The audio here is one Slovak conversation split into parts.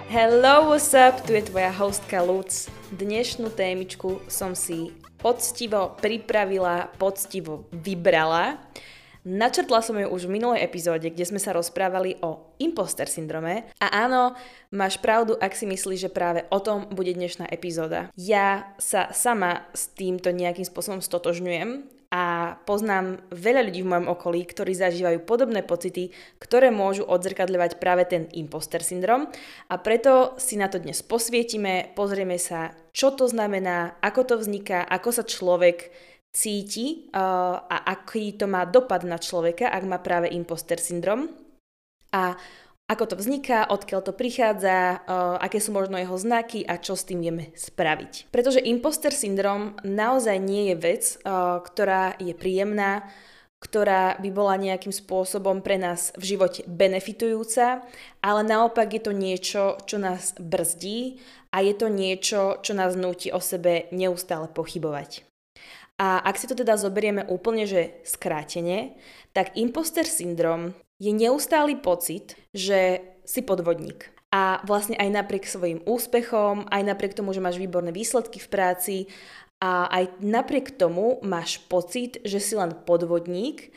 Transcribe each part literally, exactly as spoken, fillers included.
Hello, what's up? Tu je tvoja hostka Luc. Dnešnú témičku som si poctivo pripravila, poctivo vybrala. Načrtla som ju už v minulej epizóde, kde sme sa rozprávali o imposter syndrome. A áno, máš pravdu, ak si myslíš, že práve o tom bude dnešná epizóda. Ja sa sama s týmto nejakým spôsobom stotožňujem a poznám veľa ľudí v mojom okolí, ktorí zažívajú podobné pocity, ktoré môžu odzrkadľovať práve ten imposter syndrom. A preto si na to dnes posvietime, pozrieme sa, čo to znamená, ako to vzniká, ako sa človek cíti uh, a aký to má dopad na človeka, ak má práve imposter syndrom. A ako to vzniká, odkiaľ to prichádza, uh, aké sú možno jeho znaky a čo s tým vieme spraviť. Pretože imposter syndrom naozaj nie je vec, uh, ktorá je príjemná, ktorá by bola nejakým spôsobom pre nás v živote benefitujúca, ale naopak je to niečo, čo nás brzdí a je to niečo, čo nás núti o sebe neustále pochybovať. A ak si to teda zoberieme úplne, že skrátene, tak imposter syndrom je neustály pocit, že si podvodník. A vlastne aj napriek svojim úspechom, aj napriek tomu, že máš výborné výsledky v práci a aj napriek tomu máš pocit, že si len podvodník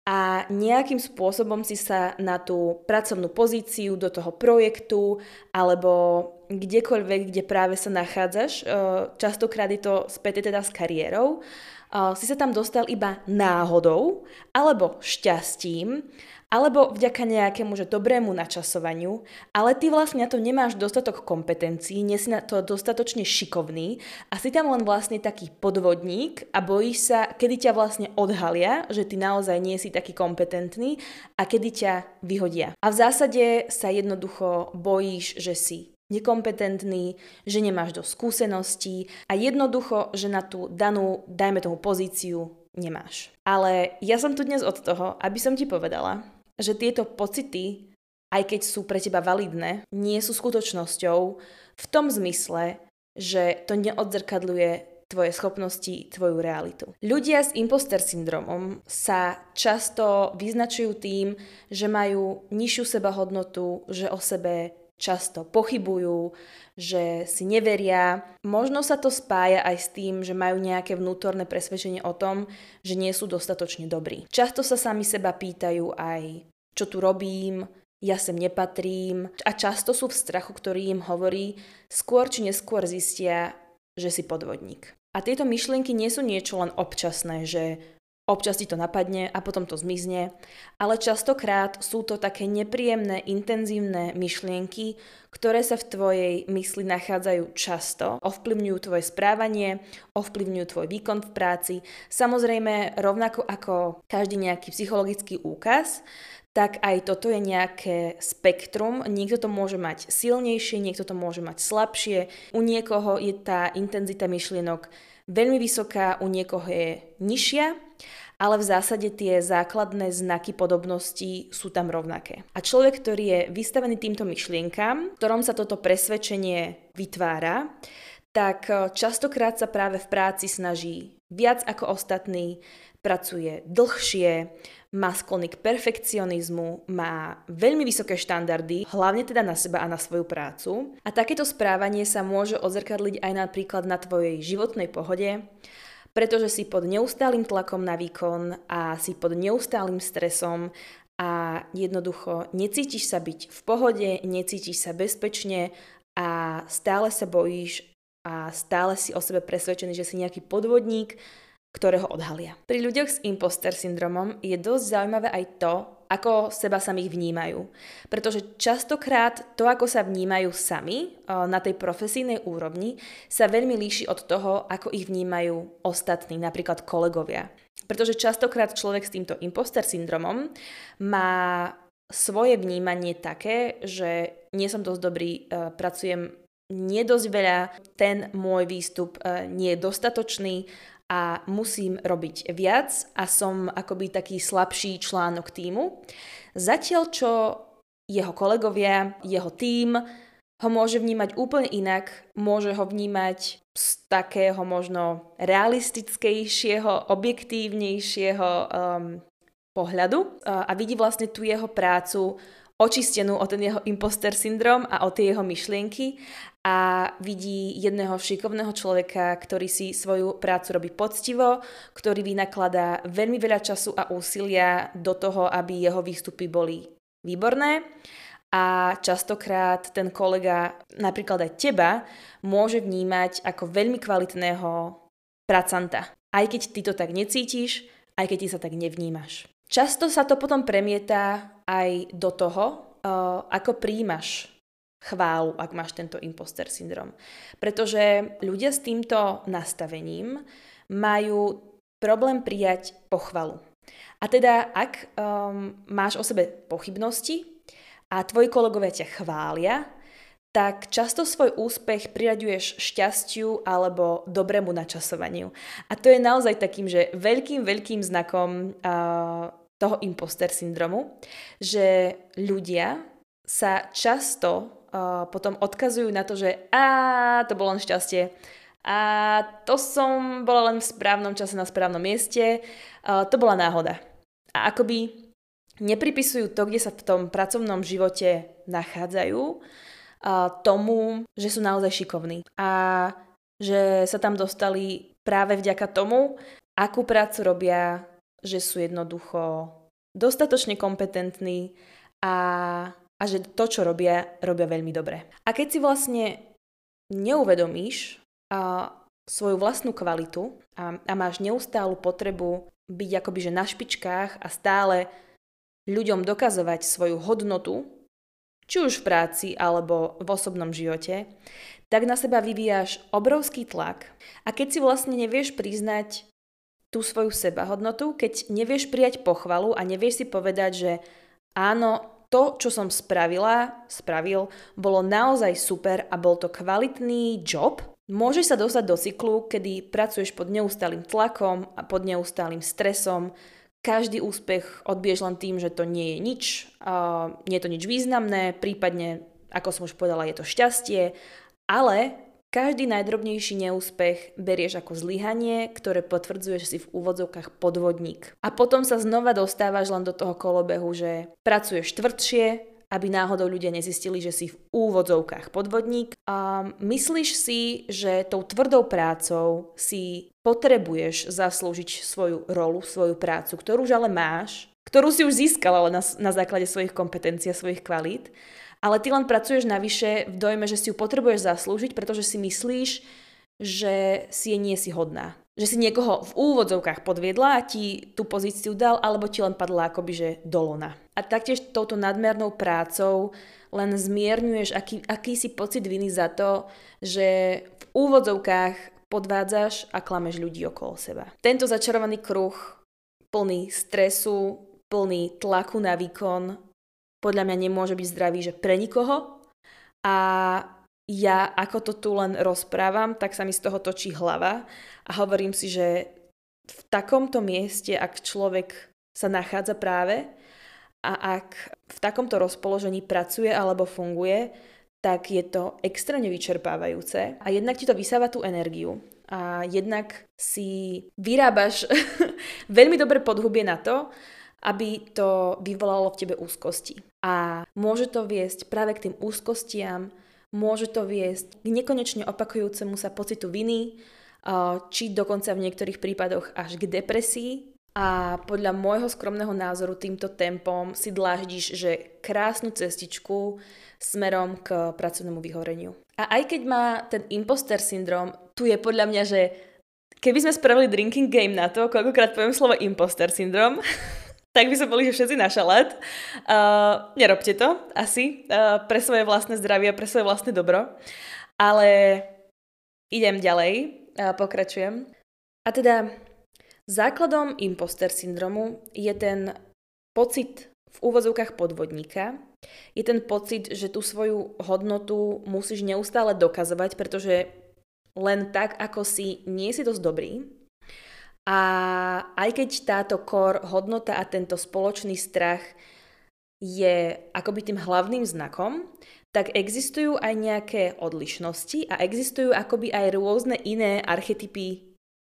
a nejakým spôsobom si sa na tú pracovnú pozíciu, do toho projektu alebo kdekoľvek, kde práve sa nachádzaš, častokrát je to späté teda s kariérou, si sa tam dostal iba náhodou alebo šťastím, alebo vďaka nejakému že dobrému načasovaniu, ale ty vlastne na to nemáš dostatok kompetencií, nie si na to dostatočne šikovný a si tam len vlastne taký podvodník a bojíš sa, kedy ťa vlastne odhalia, že ty naozaj nie si taký kompetentný a kedy ťa vyhodia. A v zásade sa jednoducho bojíš, že si nekompetentný, že nemáš dosť skúseností a jednoducho, že na tú danú, dajme tomu pozíciu, nemáš. Ale ja som tu dnes od toho, aby som ti povedala, že tieto pocity, aj keď sú pre teba validné, nie sú skutočnosťou v tom zmysle, že to neodzrkadľuje tvoje schopnosti, tvoju realitu. Ľudia s imposter syndromom sa často vyznačujú tým, že majú nižšiu sebahodnotu, že o sebe často pochybujú, že si neveria. Možno sa to spája aj s tým, že majú nejaké vnútorné presvedčenie o tom, že nie sú dostatočne dobrí. Často sa sami seba pýtajú aj, čo tu robím, ja sem nepatrím a často sú v strachu, ktorý im hovorí, skôr či neskôr zistia, že si podvodník. A tieto myšlienky nie sú niečo len občasné, že občas ti to napadne a potom to zmizne, ale častokrát sú to také nepríjemné, intenzívne myšlienky, ktoré sa v tvojej mysli nachádzajú často, ovplyvňujú tvoje správanie, ovplyvňujú tvoj výkon v práci. Samozrejme, rovnako ako každý nejaký psychologický úkaz, tak aj toto je nejaké spektrum. Niekto to môže mať silnejšie, niekto to môže mať slabšie. U niekoho je tá intenzita myšlienok veľmi vysoká, u niekoho je nižšia, ale v zásade tie základné znaky podobnosti sú tam rovnaké. A človek, ktorý je vystavený týmto myšlienkam, v ktorom sa toto presvedčenie vytvára, tak častokrát sa práve v práci snaží viac ako ostatní, pracuje dlhšie, má sklony k perfekcionizmu, má veľmi vysoké štandardy, hlavne teda na seba a na svoju prácu. A takéto správanie sa môže odzrkadliť aj napríklad na tvojej životnej pohode, pretože si pod neustálym tlakom na výkon a si pod neustálym stresom a jednoducho necítiš sa byť v pohode, necítiš sa bezpečne a stále sa bojíš a stále si o sebe presvedčený, že si nejaký podvodník, ktorého odhalia. Pri ľuďoch s imposter syndromom je dosť zaujímavé aj to, ako seba samých vnímajú. Pretože častokrát to, ako sa vnímajú sami na tej profesijnej úrovni, sa veľmi líši od toho, ako ich vnímajú ostatní, napríklad kolegovia. Pretože častokrát človek s týmto imposter syndromom má svoje vnímanie také, že nie som dosť dobrý, pracujem nie dosť veľa, ten môj výstup nie je dostatočný, a musím robiť viac a som akoby taký slabší článok tímu. Zatiaľ, čo jeho kolegovia, jeho tím ho môže vnímať úplne inak, môže ho vnímať z takého možno realistickejšieho, objektívnejšieho um, pohľadu a vidí vlastne tú jeho prácu očistenú o ten jeho imposter syndrom a o tie jeho myšlienky a vidí jedného šikovného človeka, ktorý si svoju prácu robí poctivo, ktorý vynakladá veľmi veľa času a úsilia do toho, aby jeho výstupy boli výborné. A častokrát ten kolega, napríklad aj teba, môže vnímať ako veľmi kvalitného pracanta. Aj keď ty to tak necítiš, aj keď ty sa tak nevnímaš. Často sa to potom premieta aj do toho, uh, ako príjmaš chválu, ak máš tento imposter syndrom. Pretože ľudia s týmto nastavením majú problém prijať pochvalu. A teda, ak um, máš o sebe pochybnosti a tvoji kolegovia ťa chvália, tak často svoj úspech priraďuješ šťastiu alebo dobrému načasovaniu. A to je naozaj takým, že veľkým, veľkým znakom uh, toho imposter syndromu, že ľudia sa často uh, potom odkazujú na to, že a to bolo len šťastie, a to som bola len v správnom čase na správnom mieste, uh, to bola náhoda. A akoby nepripisujú to, kde sa v tom pracovnom živote nachádzajú, uh, tomu, že sú naozaj šikovní. A že sa tam dostali práve vďaka tomu, akú prácu robia, že sú jednoducho dostatočne kompetentní a, a že to, čo robia, robia veľmi dobre. A keď si vlastne neuvedomíš a, svoju vlastnú kvalitu a, a máš neustálu potrebu byť akoby že na špičkách a stále ľuďom dokazovať svoju hodnotu, či už v práci alebo v osobnom živote, tak na seba vyvíjaš obrovský tlak. A keď si vlastne nevieš priznať tú svoju sebahodnotu, keď nevieš prijať pochvalu a nevieš si povedať, že áno, to, čo som spravila, spravil, bolo naozaj super a bol to kvalitný job, môžeš sa dostať do cyklu, kedy pracuješ pod neustálým tlakom a pod neustálým stresom. Každý úspech odbiješ len tým, že to nie je nič, uh, nie je to nič významné, prípadne, ako som už povedala, je to šťastie, ale každý najdrobnejší neúspech berieš ako zlyhanie, ktoré potvrdzuje, že si v úvodzovkách podvodník. A potom sa znova dostávaš len do toho kolobehu, že pracuješ tvrdšie, aby náhodou ľudia nezistili, že si v úvodzovkách podvodník. A myslíš si, že tou tvrdou prácou si potrebuješ zaslúžiť svoju rolu, svoju prácu, ktorú už ale máš, ktorú si už získala ale na, na základe svojich kompetencií a svojich kvalít, ale ty len pracuješ navyše v dojme, že si ju potrebuješ zaslúžiť, pretože si myslíš, že si jej nie si hodná. Že si niekoho v úvodzovkách podviedla a ti tú pozíciu dal, alebo ti len padla akoby že do lona. A taktiež touto nadmernou prácou len zmierňuješ aký, akýsi pocit viny za to, že v úvodzovkách podvádzaš a klameš ľudí okolo seba. Tento začarovaný kruh, plný stresu, plný tlaku na výkon, podľa mňa nemôže byť zdravý, že pre nikoho. A ja, ako to tu len rozprávam, tak sa mi z toho točí hlava a hovorím si, že v takomto mieste, ak človek sa nachádza práve a ak v takomto rozpoložení pracuje alebo funguje, tak je to extrémne vyčerpávajúce a jednak ti to vysáva tú energiu a jednak si vyrábaš veľmi dobré podhubie na to, aby to vyvolalo v tebe úzkosti. A môže to viesť práve k tým úzkostiam, môže to viesť k nekonečne opakujúcemu sa pocitu viny, či dokonca v niektorých prípadoch až k depresii. A podľa môjho skromného názoru týmto tempom si dláždiš, že krásnu cestičku smerom k pracovnému vyhoreniu. A aj keď má ten imposter syndrom, tu je podľa mňa, že keby sme spravili drinking game na to, koľkokrát poviem slovo imposter syndrom, tak by sme boli že všetci na šalát. Uh, nerobte to, asi, uh, pre svoje vlastné zdravie a pre svoje vlastné dobro. Ale idem ďalej, uh, pokračujem. A teda základom imposter syndromu je ten pocit v úvodzovkách podvodníka. Je ten pocit, že tú svoju hodnotu musíš neustále dokazovať, pretože len tak, ako si, nie si dosť dobrý. A aj keď táto core hodnota a tento spoločný strach je akoby tým hlavným znakom, tak existujú aj nejaké odlišnosti a existujú akoby aj rôzne iné archetypy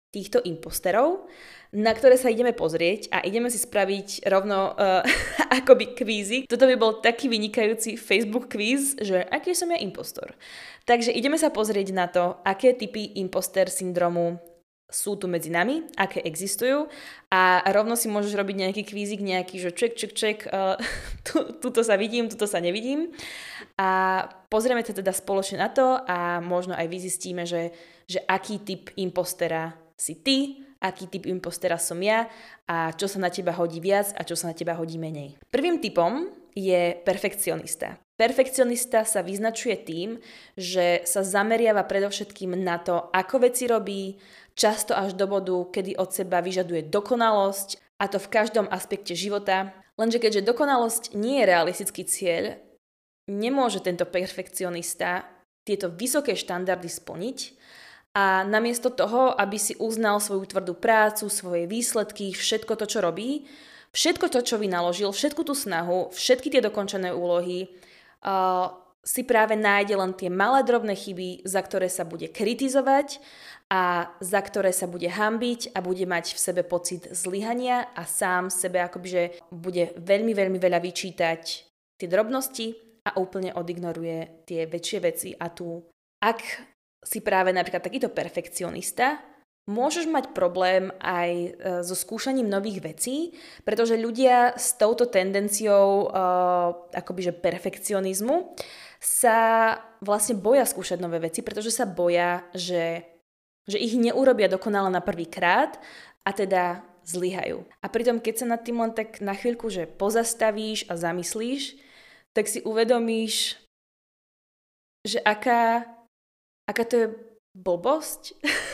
týchto imposterov, na ktoré sa ideme pozrieť a ideme si spraviť rovno uh, akoby kvízy. Toto by bol taký vynikajúci Facebook kvíz, že aký som ja impostor. Takže ideme sa pozrieť na to, aké typy imposter syndromu sú tu medzi nami, aké existujú a rovno si môžeš robiť nejaký kvízik, nejaký, že ček, ček, ček, uh, tu, tuto sa vidím, tuto sa nevidím a pozrieme sa teda spoločne na to a možno aj vyzistíme, že, že aký typ impostera si ty, aký typ impostera som ja a čo sa na teba hodí viac a čo sa na teba hodí menej. Prvým typom je perfekcionista. Perfekcionista sa vyznačuje tým, že sa zameriava predovšetkým na to, ako veci robí, často až do bodu, kedy od seba vyžaduje dokonalosť, a to v každom aspekte života. Lenže keďže dokonalosť nie je realistický cieľ, nemôže tento perfekcionista tieto vysoké štandardy splniť a namiesto toho, aby si uznal svoju tvrdú prácu, svoje výsledky, všetko to, čo robí, všetko to, čo vynaložil, všetku tú snahu, všetky tie dokončené úlohy, uh, si práve nájde len tie malé drobné chyby, za ktoré sa bude kritizovať a za ktoré sa bude hanbiť a bude mať v sebe pocit zlyhania a sám sebe akoby, že bude veľmi, veľmi veľa vyčítať tie drobnosti a úplne odignoruje tie väčšie veci. A tu, ak si práve napríklad takýto perfekcionista, môžeš mať problém aj so skúšaním nových vecí, pretože ľudia s touto tendenciou uh, akoby, že perfekcionizmu sa vlastne boja skúšať nové veci, pretože sa boja, že, že ich neurobia dokonale na prvý krát a teda zlyhajú. A pritom, keď sa nad tým len tak na chvíľku, že pozastavíš a zamyslíš, tak si uvedomíš, že aká, aká to je blbosť,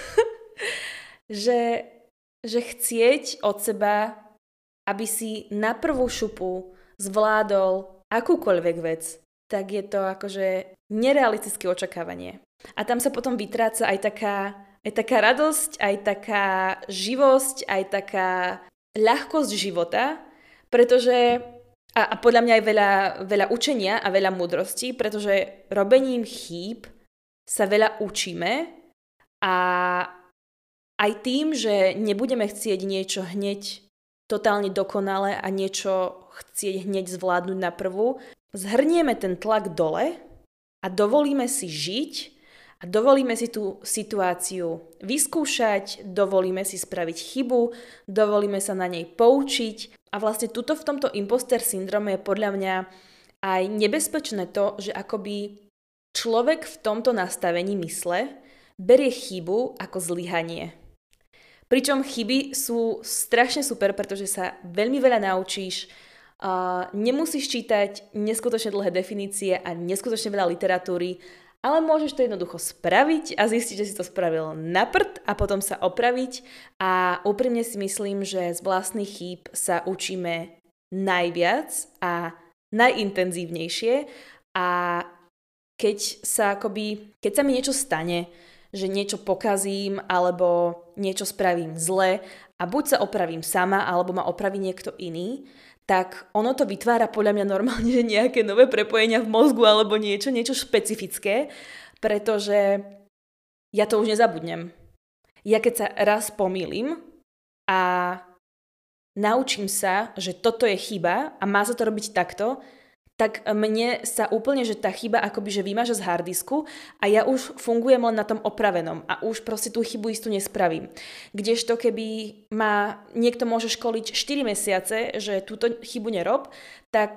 že, že chcieť od seba, aby si na prvú šupu zvládol akúkoľvek vec, tak je to akože nerealistické očakávanie. A tam sa potom vytráca aj taká, aj taká radosť, aj taká živosť, aj taká ľahkosť života, pretože, a, a podľa mňa aj veľa, veľa učenia a veľa múdrosti, pretože robením chýb sa veľa učíme a aj tým, že nebudeme chcieť niečo hneď totálne dokonale a niečo chcieť hneď zvládnuť na prvú, zhrnieme ten tlak dole a dovolíme si žiť a dovolíme si tú situáciu vyskúšať, dovolíme si spraviť chybu, dovolíme sa na nej poučiť a vlastne tuto v tomto imposter syndrome je podľa mňa aj nebezpečné to, že akoby človek v tomto nastavení mysle berie chybu ako zlyhanie. Pričom chyby sú strašne super, pretože sa veľmi veľa naučíš, uh, nemusíš čítať neskutočne dlhé definície a neskutočne veľa literatúry, ale môžeš to jednoducho spraviť a zistiť, že si to spravil na prd a potom sa opraviť a úprimne si myslím, že z vlastných chýb sa učíme najviac a najintenzívnejšie a keď sa akoby, keď sa mi niečo stane, že niečo pokazím alebo niečo spravím zle a buď sa opravím sama alebo ma opraví niekto iný, tak ono to vytvára podľa mňa normálne že nejaké nové prepojenia v mozgu alebo niečo, niečo špecifické, pretože ja to už nezabudnem. Ja keď sa raz pomýlim a naučím sa, že toto je chyba a má sa to robiť takto, tak mne sa úplne, že tá chyba akoby, že vymaže z harddisku a ja už fungujem len na tom opravenom a už proste tú chybu istú nespravím. Kdežto keby ma niekto môže školiť štyri mesiace, že túto chybu nerob, tak,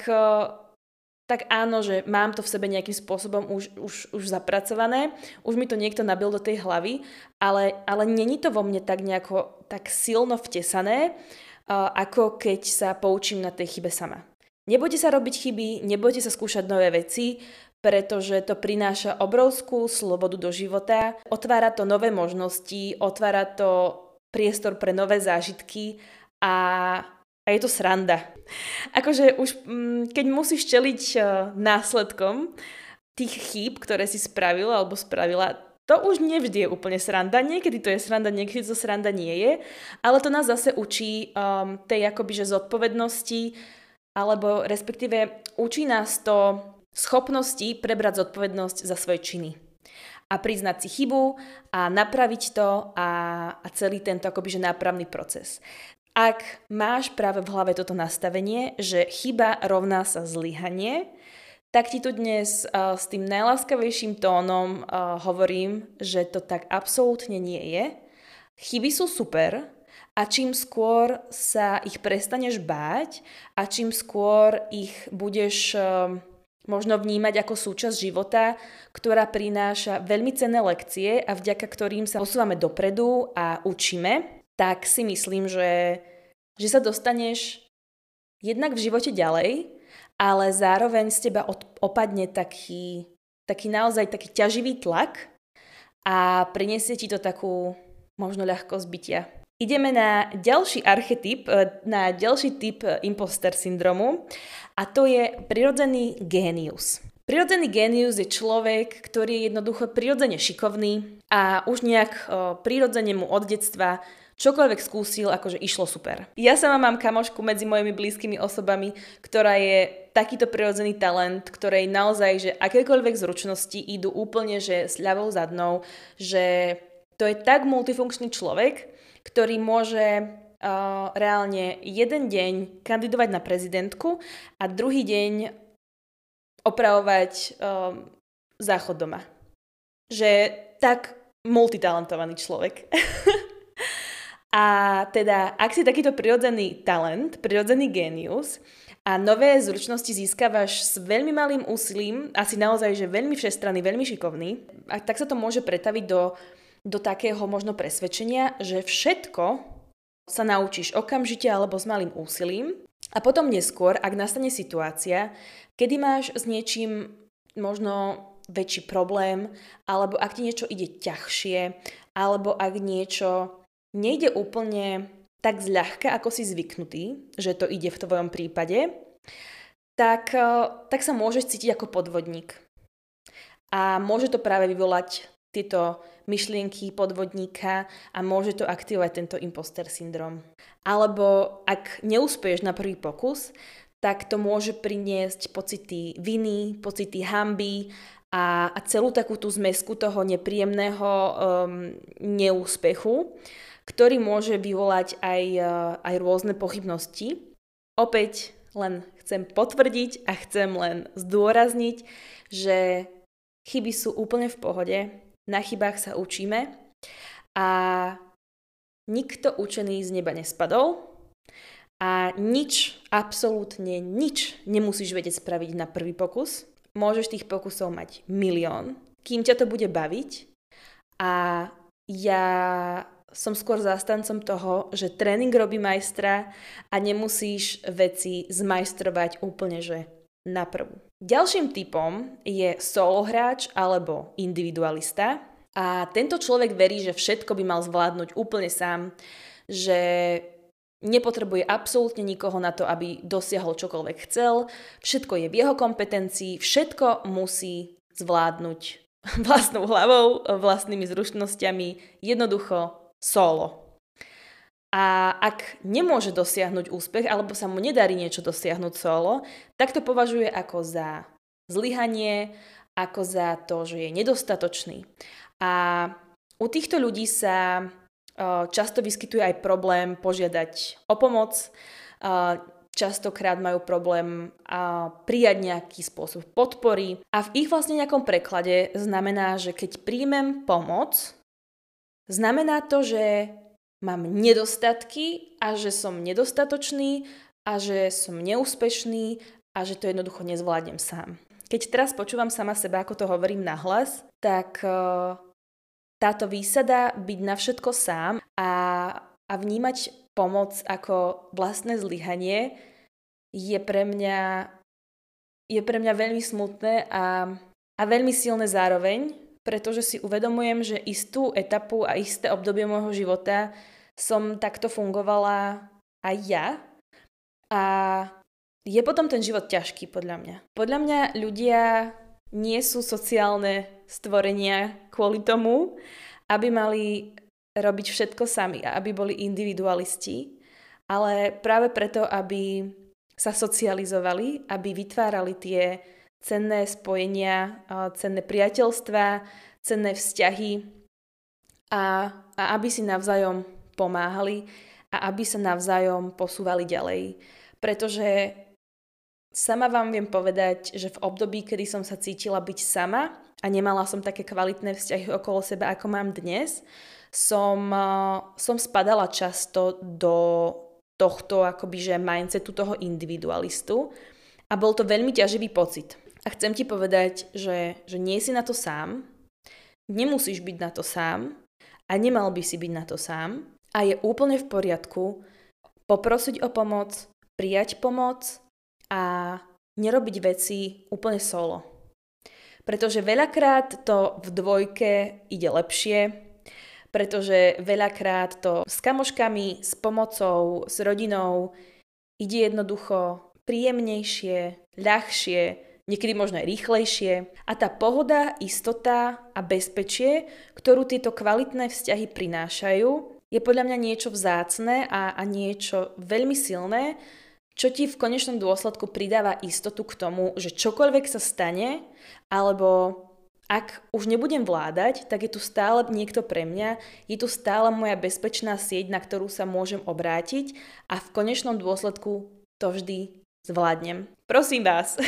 tak áno, že mám to v sebe nejakým spôsobom už, už, už zapracované, už mi to niekto nabil do tej hlavy, ale, ale není to vo mne tak nejako tak silno vtesané, ako keď sa poučím na tej chybe sama. Nebojte sa robiť chyby, nebojte sa skúšať nové veci, pretože to prináša obrovskú slobodu do života, otvára to nové možnosti, otvára to priestor pre nové zážitky a, a je to sranda. Akože už keď musíš čeliť následkom tých chýb, ktoré si spravil alebo spravila, to už nevždy je úplne sranda, niekedy to je sranda, niekedy to sranda nie je, ale to nás zase učí um, tej akoby že zodpovednosti, alebo respektíve učí nás to schopnosti prebrať zodpovednosť za svoje činy. a priznať si chybu a napraviť to a, a celý tento akoby, že nápravný proces. Ak máš práve v hlave toto nastavenie, že chyba rovná sa zlyhanie, tak ti tu dnes uh, s tým najláskavejším tónom uh, hovorím, že to tak absolútne nie je. Chyby sú super a čím skôr sa ich prestaneš báť a čím skôr ich budeš uh, možno vnímať ako súčasť života, ktorá prináša veľmi cenné lekcie a vďaka ktorým sa posúvame dopredu a učíme, tak si myslím, že, že sa dostaneš jednak v živote ďalej, ale zároveň z teba opadne taký, taký naozaj taký ťaživý tlak a prinesie ti to takú možno ľahkosť bytia. Ideme na ďalší archetyp, na ďalší typ imposter syndromu a to je prirodzený génius. Prirodzený génius je človek, ktorý je jednoducho prirodzene šikovný a už nejak o, prirodzene mu od detstva čokoľvek skúsil, akože išlo super. Ja sama mám kamošku medzi mojimi blízkymi osobami, ktorá je takýto prirodzený talent, ktorej naozaj, že akékoľvek zručnosti idú úplne, že s ľavou zadnou, že to je tak multifunkčný človek, ktorý môže uh, reálne jeden deň kandidovať na prezidentku a druhý deň opravovať uh, záchod doma. Že tak multitalentovaný človek. A teda, ak si takýto prirodzený talent, prirodzený génius a nové zručnosti získavaš s veľmi malým úsilím, asi naozaj, že veľmi všestranný, veľmi šikovný, a tak sa to môže pretaviť do do takého možno presvedčenia, že všetko sa naučíš okamžite alebo s malým úsilím a potom neskôr, ak nastane situácia, kedy máš s niečím možno väčší problém, alebo ak ti niečo ide ťažšie, alebo ak niečo nejde úplne tak zľahka, ako si zvyknutý, že to ide v tvojom prípade, tak, tak sa môžeš cítiť ako podvodník. A môže to práve vyvolať tieto myšlienky podvodníka a môže to aktivovať tento imposter syndrom. Alebo ak neúspeješ na prvý pokus, tak to môže priniesť pocity viny, pocity hanby a, a celú takú tú zmesku toho nepríjemného um, neúspechu, ktorý môže vyvolať aj, uh, aj rôzne pochybnosti. Opäť len chcem potvrdiť a chcem len zdôrazniť, že chyby sú úplne v pohode. Na chybách sa učíme a nikto učený z neba nespadol a nič, absolútne nič nemusíš vedieť spraviť na prvý pokus. Môžeš tých pokusov mať milión, kým ťa to bude baviť a ja som skôr zástancom toho, že tréning robí majstra a nemusíš veci zmajstrovať úplne, že na prvú. Ďalším typom je solohráč alebo individualista a tento človek verí, že všetko by mal zvládnuť úplne sám, že nepotrebuje absolútne nikoho na to, aby dosiahol čokoľvek chcel, všetko je v jeho kompetencii, všetko musí zvládnuť vlastnou hlavou, vlastnými zručnosťami, jednoducho solo. A ak nemôže dosiahnuť úspech, alebo sa mu nedarí niečo dosiahnuť solo, tak to považuje ako za zlyhanie, ako za to, že je nedostatočný. A u týchto ľudí sa často vyskytuje aj problém požiadať o pomoc, častokrát majú problém prijať nejaký spôsob podpory a v ich vlastne nejakom preklade znamená, že keď príjmem pomoc, znamená to, že mám nedostatky a že som nedostatočný a že som neúspešný a že to jednoducho nezvládnem sám. Keď teraz počúvam sama seba, ako to hovorím nahlas, tak uh, táto výsada byť na všetko sám a, a vnímať pomoc ako vlastné zlyhanie je pre mňa, je pre mňa veľmi smutné a, a veľmi silné zároveň, pretože si uvedomujem, že istú etapu a isté obdobie môjho života som takto fungovala aj ja a je potom ten život ťažký podľa mňa. Podľa mňa ľudia nie sú sociálne stvorenia kvôli tomu, aby mali robiť všetko sami a aby boli individualisti, ale práve preto, aby sa socializovali, aby vytvárali tie cenné spojenia, cenné priateľstvá, cenné vzťahy a, a aby si navzájom pomáhali a aby sa navzájom posúvali ďalej. Pretože sama vám viem povedať, že v období, kedy som sa cítila byť sama a nemala som také kvalitné vzťahy okolo seba, ako mám dnes, som, som spadala často do tohto akoby, že mindsetu toho individualistu a bol to veľmi ťaživý pocit. A chcem ti povedať, že, že nie si na to sám, nemusíš byť na to sám a nemal by si byť na to sám a je úplne v poriadku poprosiť o pomoc, prijať pomoc a nerobiť veci úplne solo. Pretože veľakrát to v dvojke ide lepšie, pretože veľakrát to s kamoškami, s pomocou, s rodinou ide jednoducho príjemnejšie, ľahšie, niekedy možno aj rýchlejšie. A tá pohoda, istota a bezpečie, ktorú tieto kvalitné vzťahy prinášajú, je podľa mňa niečo vzácne a, a niečo veľmi silné, čo ti v konečnom dôsledku pridáva istotu k tomu, že čokoľvek sa stane, alebo ak už nebudem vládať, tak je tu stále niekto pre mňa, je tu stále moja bezpečná sieť, na ktorú sa môžem obrátiť a v konečnom dôsledku to vždy zvládnem. Prosím vás.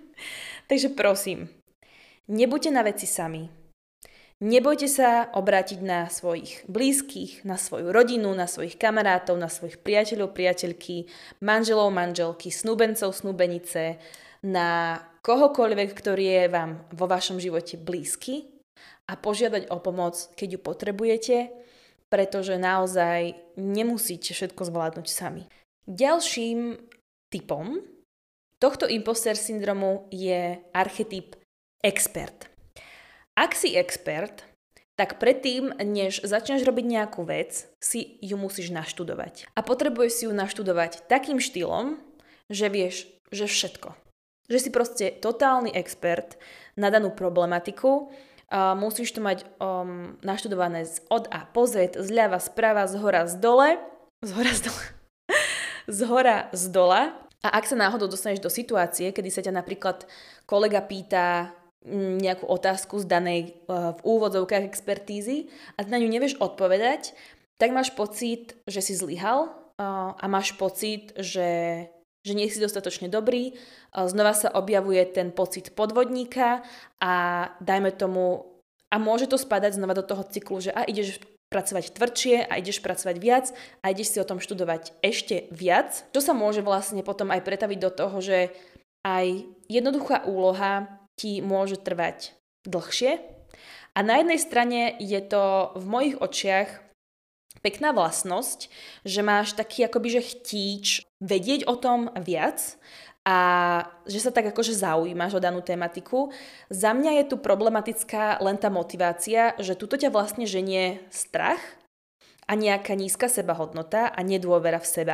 Takže prosím, nebuďte na veci sami. Nebojte sa obrátiť na svojich blízkych, na svoju rodinu, na svojich kamarátov, na svojich priateľov, priateľky, manželov, manželky, snúbencov, snúbenice, na kohokoľvek, ktorý je vám vo vašom živote blízky a požiadať o pomoc, keď ju potrebujete, pretože naozaj nemusíte všetko zvládnuť sami. Ďalším typom tohto imposter syndromu je archetyp expert. Ak si expert, tak predtým, než začneš robiť nejakú vec, si ju musíš naštudovať. A potrebuješ si ju naštudovať takým štýlom, že vieš, že všetko. Že si proste totálny expert na danú problematiku. Uh, musíš to mať um, naštudované z od A po Z, zľava, sprava, zhora, z dole. Zhora, z dole. Zhora, z dola. A ak sa náhodou dostaneš do situácie, kedy sa ťa napríklad kolega pýta nejakú otázku z danej uh, v úvodzovkách expertízy a ty na ňu nevieš odpovedať, tak máš pocit, že si zlyhal uh, a máš pocit, že, že nie si dostatočne dobrý. Uh, znova sa objavuje ten pocit podvodníka a dajme tomu, a môže to spadať znova do toho cyklu, že a ideš pracovať tvrdšie a ideš pracovať viac a ideš si o tom študovať ešte viac, čo sa môže vlastne potom aj pretaviť do toho, že aj jednoduchá úloha ti môže trvať dlhšie. A na jednej strane je to v mojich očiach pekná vlastnosť, že máš taký akoby, že chtíč vedieť o tom viac a že sa tak akože zaujímaš o danú tematiku. Za mňa je tu problematická len tá motivácia, že tuto ťa vlastne ženie strach a nejaká nízka sebahodnota a nedôvera v seba.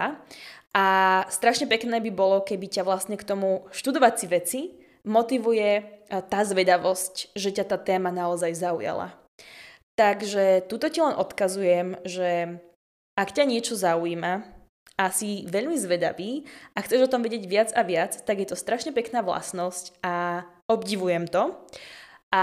A strašne pekné by bolo, keby ťa vlastne k tomu študovať si veci motivuje tá zvedavosť, že ťa tá téma naozaj zaujala. Takže tuto ti len odkazujem, že ak ťa niečo zaujíma a si veľmi zvedavý a chceš o tom vedieť viac a viac, tak je to strašne pekná vlastnosť a obdivujem to. A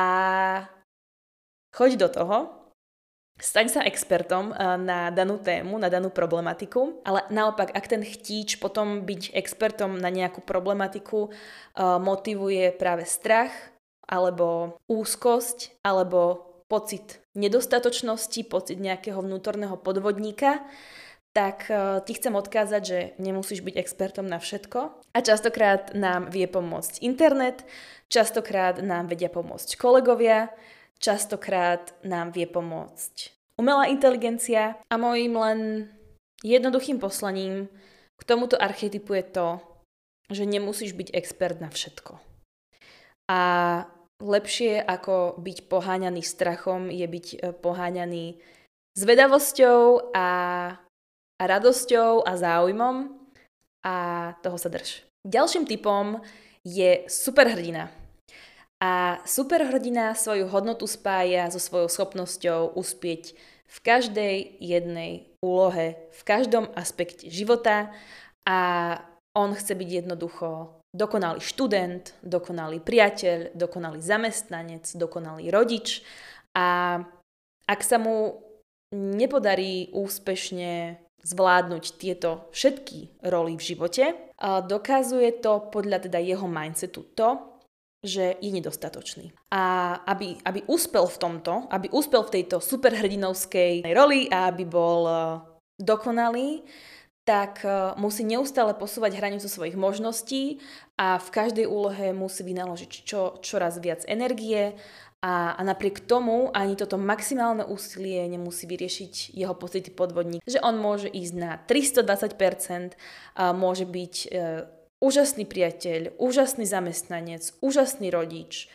choď do toho, staň sa expertom na danú tému, na danú problematiku, ale naopak, ak ten chtíč potom byť expertom na nejakú problematiku motivuje práve strach, alebo úzkosť, alebo pocit nedostatočnosti, pocit nejakého vnútorného podvodníka, tak ti chcem odkázať, že nemusíš byť expertom na všetko. A častokrát nám vie pomôcť internet, častokrát nám vedia pomôcť kolegovia, častokrát nám vie pomôcť umelá inteligencia a mojím len jednoduchým poslaním k tomuto archetypu je to, že nemusíš byť expert na všetko. A lepšie ako byť poháňaný strachom je byť poháňaný zvedavosťou a, a radosťou a záujmom a toho sa drž. Ďalším typom je superhrdina. A superhrdina svoju hodnotu spája so svojou schopnosťou uspieť v každej jednej úlohe, v každom aspekte života a on chce byť jednoducho dokonalý študent, dokonalý priateľ, dokonalý zamestnanec, dokonalý rodič A ak sa mu nepodarí úspešne zvládnuť tieto všetky roly v živote, dokazuje to podľa teda jeho mindsetu to, že je nedostatočný. A aby, aby úspel v tomto, aby úspel v tejto superhrdinovskej roli a aby bol dokonalý, tak musí neustále posúvať hranicu svojich možností a v každej úlohe musí vynaložiť čo, čoraz viac energie a, a napriek tomu ani toto maximálne úsilie nemusí vyriešiť jeho pocity podvodník, že on môže ísť na tristodvadsať percent, a môže byť e, úžasný priateľ, úžasný zamestnanec, úžasný rodič,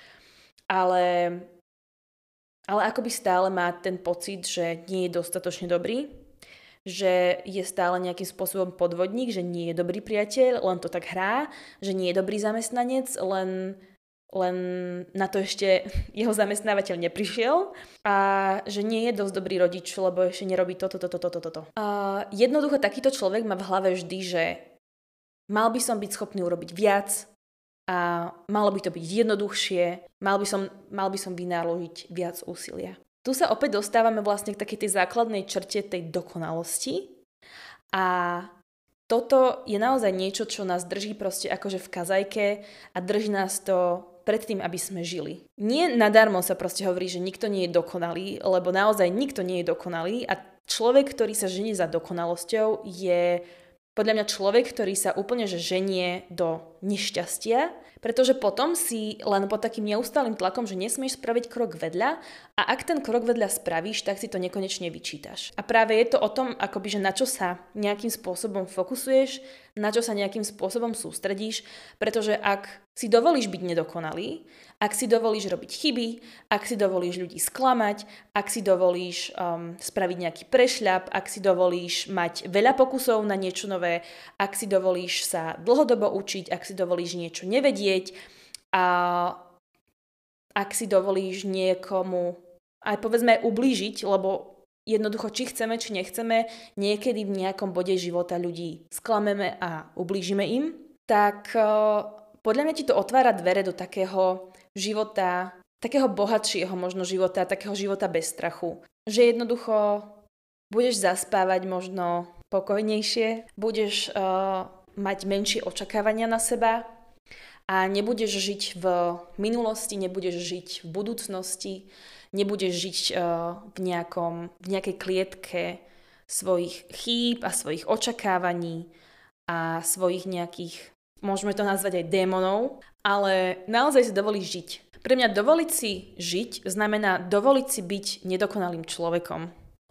ale, ale akoby stále má ten pocit, že nie je dostatočne dobrý, že je stále nejakým spôsobom podvodník, že nie je dobrý priateľ, len to tak hrá, že nie je dobrý zamestnanec, len, len na to ešte jeho zamestnávateľ neprišiel a že nie je dosť dobrý rodič, lebo ešte nerobí toto, toto, toto, toto. A jednoducho takýto človek má v hlave vždy, že mal by som byť schopný urobiť viac a malo by to byť jednoduchšie, mal by som, mal by som vynaložiť viac úsilia. Tu sa opäť dostávame vlastne k takej tej základnej črte tej dokonalosti a toto je naozaj niečo, čo nás drží proste akože v kazajke a drží nás to pred tým, aby sme žili. Nie nadarmo sa proste hovorí, že nikto nie je dokonalý, lebo naozaj nikto nie je dokonalý a človek, ktorý sa ženie za dokonalosťou, je podľa mňa človek, ktorý sa úplne že ženie do nešťastia, pretože potom si len pod takým neustálým tlakom, že nesmieš spraviť krok vedľa a ak ten krok vedľa spravíš, tak si to nekonečne vyčítaš. A práve je to o tom, akoby, že na čo sa nejakým spôsobom fokusuješ, na čo sa nejakým spôsobom sústredíš, pretože ak si dovolíš byť nedokonalý, ak si dovolíš robiť chyby, ak si dovolíš ľudí sklamať, ak si dovolíš um, spraviť nejaký prešľap, ak si dovolíš mať veľa pokusov na niečo nové, ak si dovolíš sa dlhodobo učiť, ak si dovolíš niečo nevedieť a ak si dovolíš niekomu aj povedzme ublížiť, lebo jednoducho či chceme, či nechceme, niekedy v nejakom bode života ľudí sklameme a ublížime im, tak uh, podľa mňa ti to otvára dvere do takého života, takého bohatšieho možno života, takého života bez strachu. Že jednoducho budeš zaspávať možno pokojnejšie, budeš uh, mať menšie očakávania na seba a nebudeš žiť v minulosti, nebudeš žiť v budúcnosti, nebudeš žiť uh, v, nejakom, v nejakej klietke svojich chýb a svojich očakávaní a svojich nejakých, môžeme to nazvať aj démonov, ale naozaj si dovolíš žiť. Pre mňa dovoliť si žiť znamená dovoliť si byť nedokonalým človekom.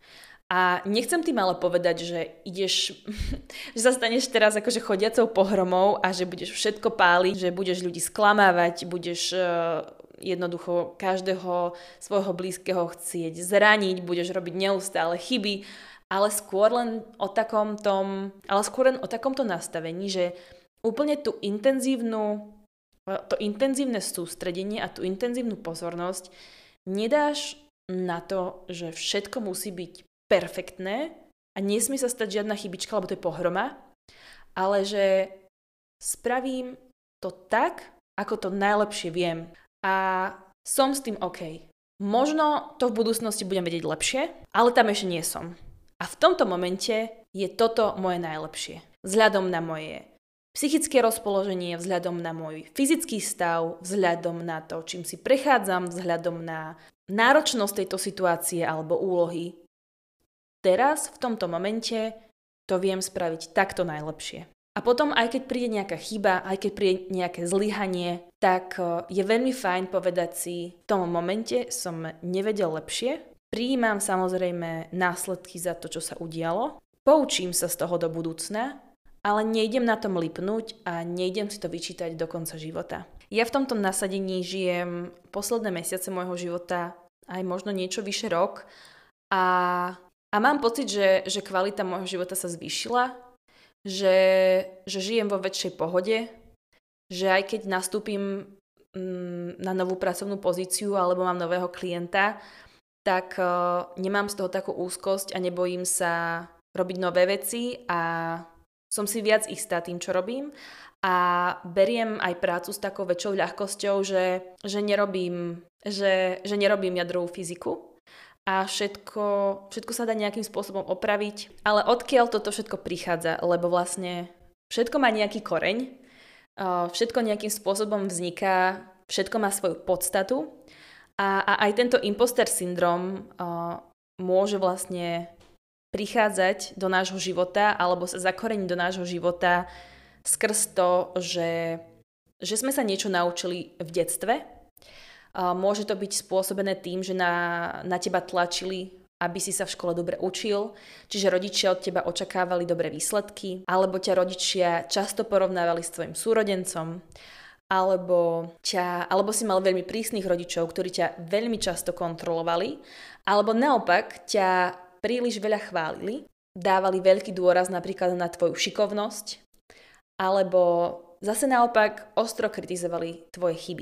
A nechcem tým ale povedať, že ideš, že sa staneš teraz akože chodiacou pohromou a že budeš všetko páliť, že budeš ľudí sklamávať, budeš uh, jednoducho každého svojho blízkeho chcieť zraniť, budeš robiť neustále chyby, ale skôr len o takom tom, ale skôr len o takomto nastavení, že úplne tú intenzívnu, to intenzívne sústredenie a tú intenzívnu pozornosť nedáš na to, že všetko musí byť perfektné a nesmie sa stať žiadna chybička, lebo to je pohroma, ale že spravím to tak, ako to najlepšie viem a som s tým OK. Možno to v budúcnosti budem vedieť lepšie, ale tam ešte nie som. A v tomto momente je toto moje najlepšie. Vzhľadom na moje psychické rozpoloženie, vzhľadom na môj fyzický stav, vzhľadom na to, čím si prechádzam, vzhľadom na náročnosť tejto situácie alebo úlohy. Teraz, v tomto momente, to viem spraviť takto najlepšie. A potom, aj keď príde nejaká chyba, aj keď príde nejaké zlyhanie, tak je veľmi fajn povedať si, v tom momente som nevedel lepšie. Prijímam samozrejme následky za to, čo sa udialo. Poučím sa z toho do budúcna, ale nejdem na tom lipnúť a nejdem si to vyčítať do konca života. Ja v tomto nasadení žijem posledné mesiace môjho života aj možno niečo vyše rok a, a mám pocit, že, že kvalita môjho života sa zvýšila, že, že žijem vo väčšej pohode, že aj keď nastúpim mm, na novú pracovnú pozíciu alebo mám nového klienta, tak uh, nemám z toho takú úzkosť a nebojím sa robiť nové veci a som si viac istá tým, čo robím a beriem aj prácu s takou väčšou ľahkosťou, že, že, nerobím, že, že nerobím jadrovú fyziku a všetko, všetko sa dá nejakým spôsobom opraviť. Ale odkiaľ toto všetko prichádza, lebo vlastne všetko má nejaký koreň, všetko nejakým spôsobom vzniká, všetko má svoju podstatu a, a aj tento imposter syndrom môže vlastne prichádzať do nášho života alebo sa zakoreniť do nášho života skrz to, že, že sme sa niečo naučili v detstve. Môže to byť spôsobené tým, že na, na teba tlačili, aby si sa v škole dobre učil, čiže rodičia od teba očakávali dobré výsledky, alebo ťa rodičia často porovnávali s tvojim súrodencom, alebo, ťa, alebo si mal veľmi prísnych rodičov, ktorí ťa veľmi často kontrolovali, alebo naopak ťa príliš veľa chválili, dávali veľký dôraz napríklad na tvoju šikovnosť, alebo zase naopak ostro kritizovali tvoje chyby.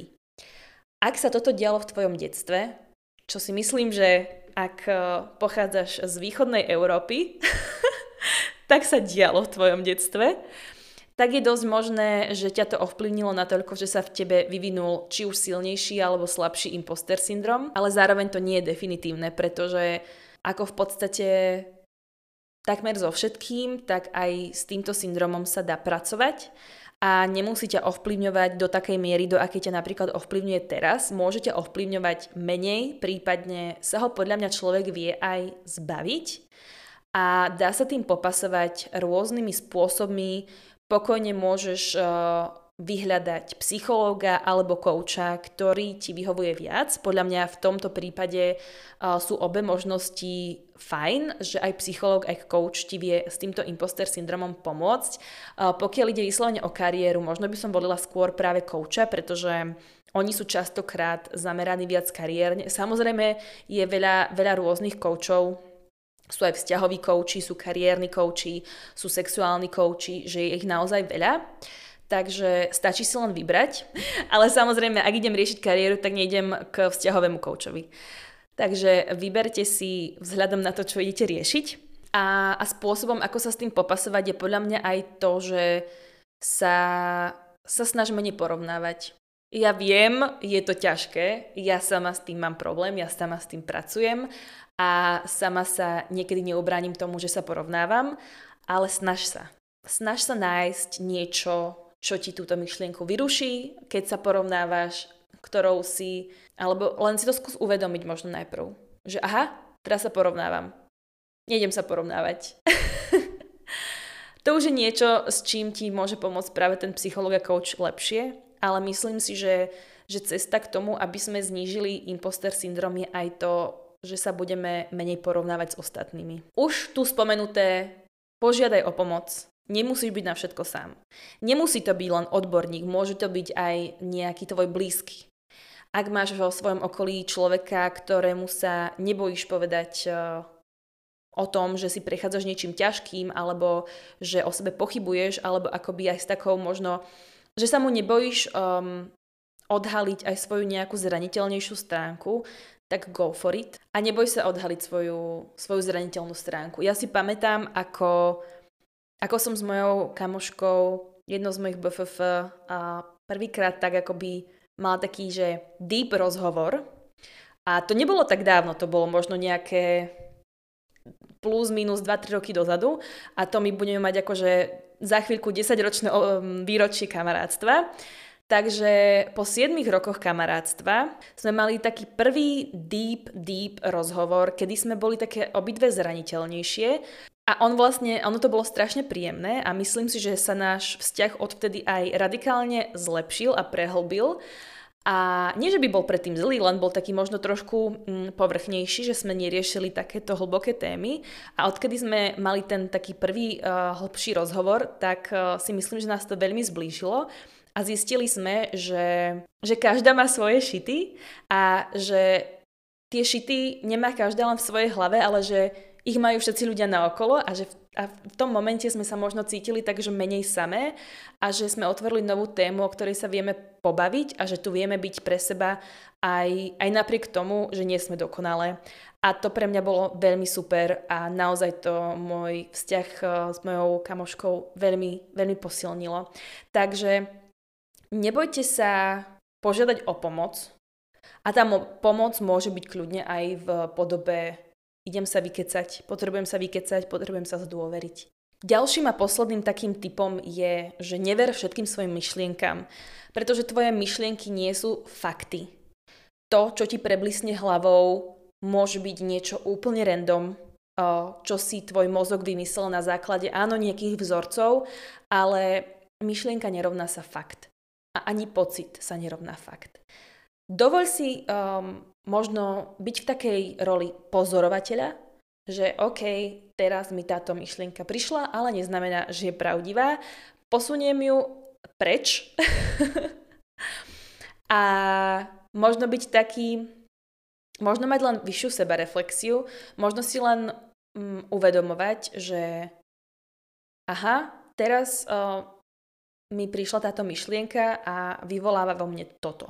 Ak sa toto dialo v tvojom detstve, čo si myslím, že ak pochádzaš z východnej Európy, tak sa dialo v tvojom detstve, tak je dosť možné, že ťa to ovplyvnilo natoľko, že sa v tebe vyvinul či už silnejší alebo slabší imposter syndrom, ale zároveň to nie je definitívne, pretože ako v podstate takmer so všetkým, tak aj s týmto syndromom sa dá pracovať a nemusí ťa ovplyvňovať do takej miery, do akej ťa napríklad ovplyvňuje teraz. Môže ťa ovplyvňovať menej, prípadne sa ho podľa mňa človek vie aj zbaviť a dá sa tým popasovať rôznymi spôsobmi. Pokojne môžeš uh, vyhľadať psychológa alebo kouča, ktorý ti vyhovuje viac. Podľa mňa v tomto prípade uh, sú obe možnosti fajn, že aj psychológ, aj coach ti vie s týmto imposter syndromom pomôcť. Uh, pokiaľ ide vyslovene o kariéru, možno by som volila skôr práve kouča, pretože oni sú častokrát zameraní viac kariérne. Samozrejme je veľa, veľa rôznych koučov. Sú aj vzťahoví kouči, sú kariérni kouči, sú sexuálni kouči, že je ich naozaj veľa. Takže stačí si len vybrať. Ale samozrejme, ak idem riešiť kariéru, tak nejdem k vzťahovému koučovi. Takže vyberte si vzhľadom na to, čo idete riešiť. A, a spôsobom, ako sa s tým popasovať, je podľa mňa aj to, že sa, sa snažíme neporovnávať. Ja viem, je to ťažké, ja sama s tým mám problém, ja sama s tým pracujem a sama sa niekedy neubránim tomu, že sa porovnávam, ale snaž sa. Snaž sa nájsť niečo, čo ti túto myšlienku vyruší, keď sa porovnávaš, ktorou si, alebo len si to skús uvedomiť možno najprv. Že aha, teraz sa porovnávam. Nejdem sa porovnávať. To už je niečo, s čím ti môže pomôcť práve ten psychológ a coach lepšie, ale myslím si, že, že cesta k tomu, aby sme znížili imposter syndrom, je aj to, že sa budeme menej porovnávať s ostatnými. Už tu spomenuté, požiadaj o pomoc. Nemusíš byť na všetko sám. Nemusí to byť len odborník, môže to byť aj nejaký tvoj blízky. Ak máš vo svojom okolí človeka, ktorému sa nebojíš povedať o tom, že si prechádzaš niečím ťažkým, alebo že o sebe pochybuješ, alebo akoby aj s takou možno, že sa mu nebojíš um, odhaliť aj svoju nejakú zraniteľnejšiu stránku, tak go for it. A neboj sa odhaliť svoju, svoju zraniteľnú stránku. Ja si pamätám, ako, ako som s mojou kamoškou, jednou z mojich bé ef ef, a prvýkrát tak akoby mala taký, že deep rozhovor. A to nebolo tak dávno, to bolo možno nejaké plus minus dva tri roky dozadu. A to my budeme mať akože za chvíľku desaťročné výročie kamarátstva. Takže po siedmich rokoch kamarátstva sme mali taký prvý deep, deep rozhovor, kedy sme boli také obidve zraniteľnejšie a on vlastne, ono to bolo strašne príjemné a myslím si, že sa náš vzťah odvtedy aj radikálne zlepšil a prehlbil. A nie, že by bol predtým zlý, len bol taký možno trošku mm, povrchnejší, že sme neriešili takéto hlboké témy. A odkedy sme mali ten taký prvý uh, hlbší rozhovor, tak uh, si myslím, že nás to veľmi zblížilo. A zistili sme, že, že každá má svoje šity a že tie šity nemá každá len v svojej hlave, ale že ich majú všetci ľudia naokolo a že v, a v tom momente sme sa možno cítili tak, že menej samé a že sme otvorili novú tému, o ktorej sa vieme pobaviť a že tu vieme byť pre seba aj, aj napriek tomu, že nie sme dokonalé. A to pre mňa bolo veľmi super a naozaj to môj vzťah s mojou kamoškou veľmi, veľmi posilnilo. Takže nebojte sa požiadať o pomoc a tá mo- pomoc môže byť kľudne aj v podobe idem sa vykecať, potrebujem sa vykecať, potrebujem sa zdôveriť. Ďalším a posledným takým typom je, že never všetkým svojim myšlienkam, pretože tvoje myšlienky nie sú fakty. To, čo ti preblisne hlavou, môže byť niečo úplne random, čo si tvoj mozog vymyslel na základe áno nejakých vzorcov, ale myšlienka nerovná sa fakt. A ani pocit sa nerovná fakt. Dovoľ si um, možno byť v takej roli pozorovateľa, že OK, teraz mi táto myšlienka prišla, ale neznamená, že je pravdivá. Posuniem ju preč a možno byť taký, možno mať len vyššiu sebareflexiu, možno si len um, uvedomovať, že aha, teraz uh, mi prišla táto myšlienka a vyvoláva vo mne toto.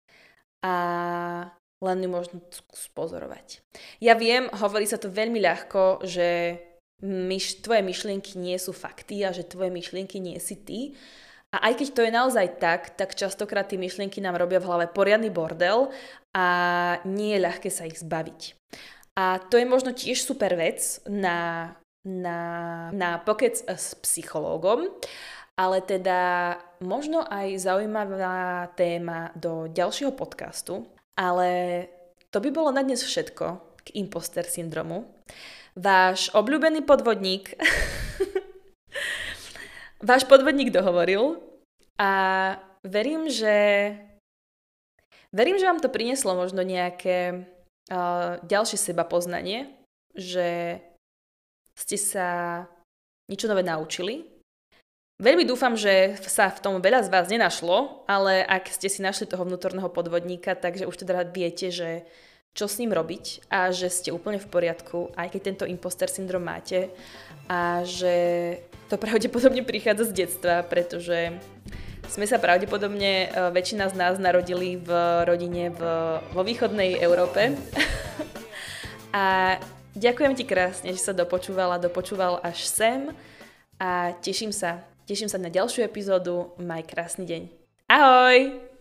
A len ju možno spozorovať. Ja viem, hovorí sa to veľmi ľahko, že myš, tvoje myšlienky nie sú fakty a že tvoje myšlienky nie si ty. A aj keď to je naozaj tak, tak častokrát tie myšlienky nám robia v hlave poriadny bordel a nie je ľahké sa ich zbaviť. A to je možno tiež super vec na, na, na pokec s psychológom, ale teda možno aj zaujímavá téma do ďalšieho podcastu. Ale to by bolo na dnes všetko k imposter syndromu. Váš obľúbený podvodník váš podvodník dohovoril a verím, že verím, že vám to prinieslo možno nejaké uh, ďalšie seba poznanie, že ste sa niečo nové naučili. Veľmi dúfam, že sa v tom veľa z vás nenašlo, ale ak ste si našli toho vnútorného podvodníka, takže už teda viete, že čo s ním robiť a že ste úplne v poriadku, aj keď tento imposter syndrom máte a že to pravdepodobne prichádza z detstva, pretože sme sa pravdepodobne väčšina z nás narodili v rodine v, vo východnej Európe. A ďakujem ti krásne, že sa dopočúvala, dopočúval až sem a teším sa. Teším sa na ďalšiu epizódu. Maj krásny deň. Ahoj!